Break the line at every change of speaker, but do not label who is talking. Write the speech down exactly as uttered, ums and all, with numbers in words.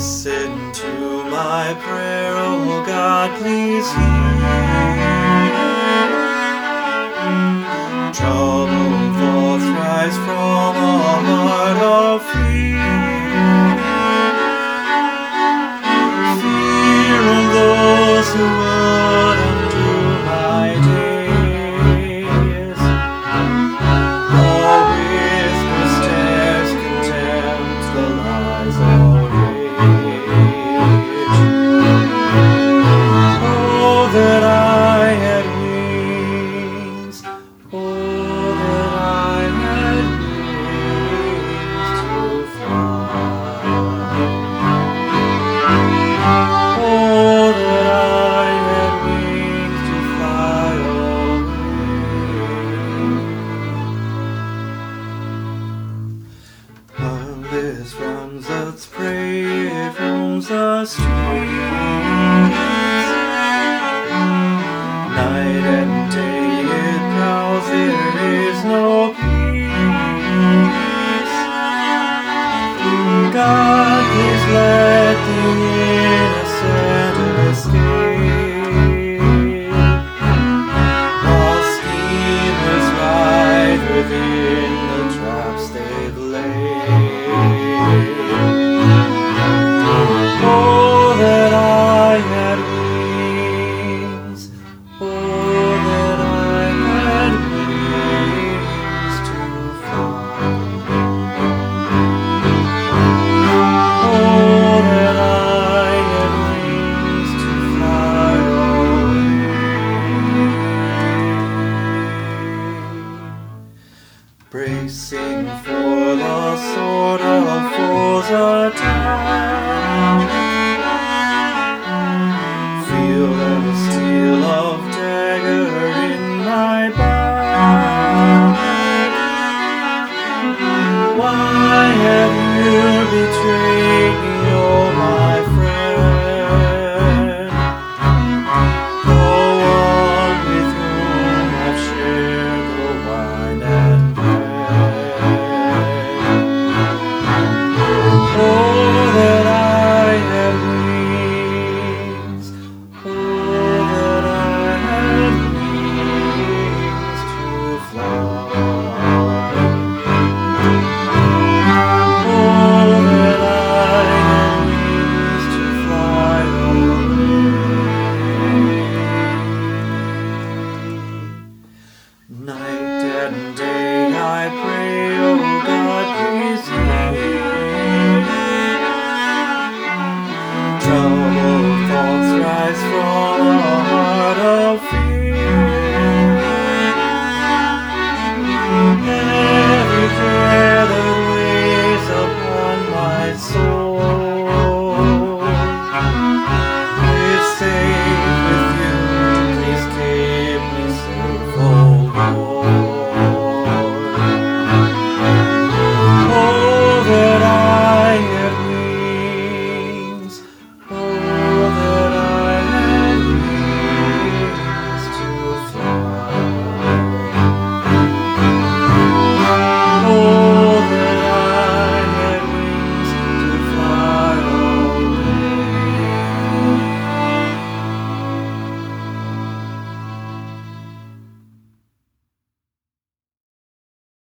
Listen to my prayer, O God, please hear. Troubled thoughts rise from a heart of fear. Fear of those who would undo my days. All whisper stares contempt the lies of that I had wings, oh, that I had wings to fly. Oh, that I had wings to fly away. While this runs its prey, it roams the streets. Night and day it prowls, there is no peace. God, please let the innocent escape, while schemers ride within the traps they've laid. Oh, that I had wings, oh, that I had wings to fly. Oh, that I had wings to fly away. Bracing for the sword of foes attack, feel the steel of